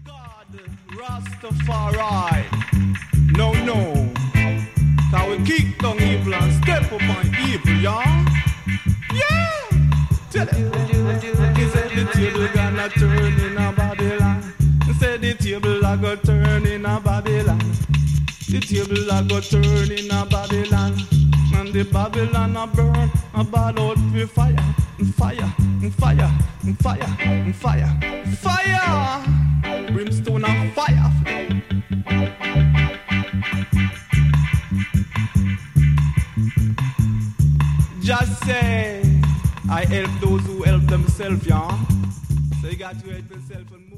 God, Rastafari. No, no. Can we kick down evil and step up on evil, y'all? Yeah! Tell it. He said the table gonna turn in a Babylon. He said the table a go turn in a Babylon. The table a go turn in a Babylon. And the Babylon a burn, a ball out with fire, and fire, and fire, and fire, and fire, fire! Brimstone and fire! Just say, I help those who help themselves, yeah? So you got to help yourself and move.